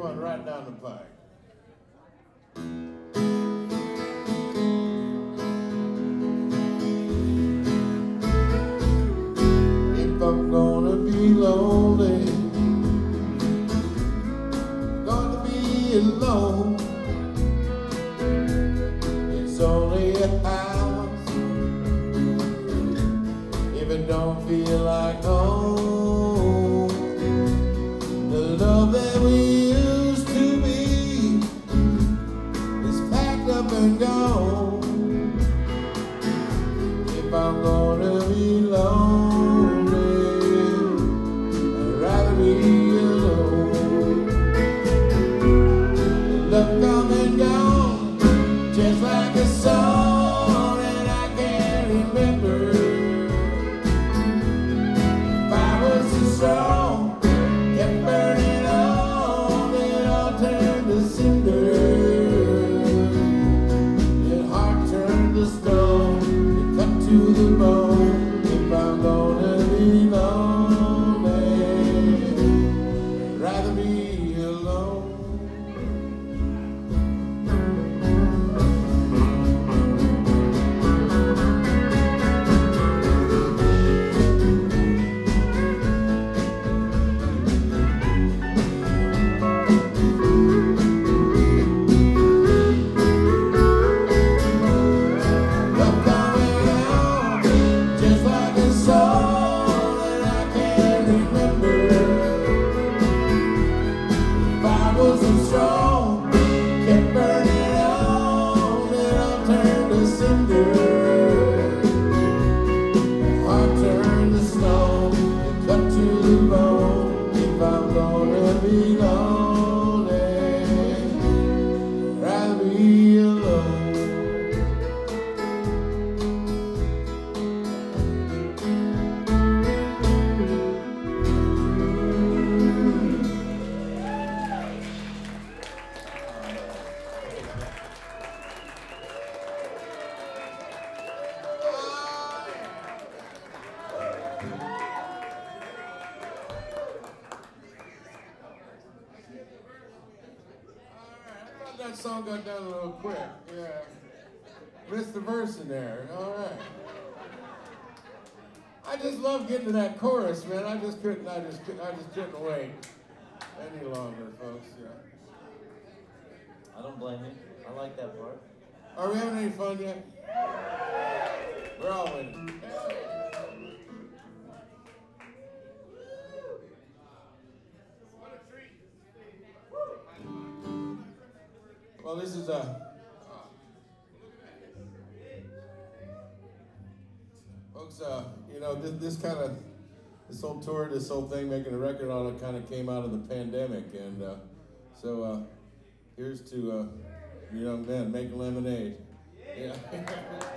one right down the pike. If I'm gonna be lonely, gonna be alone, it's only a house if it don't feel like home. The love that we used to be is packed up and gone. If I'm gonna be lonely, I'd rather be alone. Love come and gone, just like a song that I can't remember. If I was so strong, kept burning on, it all turned to cinder. Your heart turned to stone, it cut to the bone. If I'm gonna be lonely, I'd rather be alone. Love coming on, just like a song that I can't remember. If I wasn't strong, kept burning on, then I'll turn to cinder. Heart turned to stone, and cut to the bone. If I'm gonna be lonely, I'd rather be alone. That song got done a little quick. Yeah. Missed the verse in there. All right. I just love getting to that chorus, man. I just couldn't wait any longer, folks. Yeah. I don't blame you. I like that part. Are we having any fun yet? We're all waiting. Well, this is folks. You know, this whole tour, this whole thing, making a record on it, kind of came out of the pandemic, and so here's to young men making lemonade. Yeah.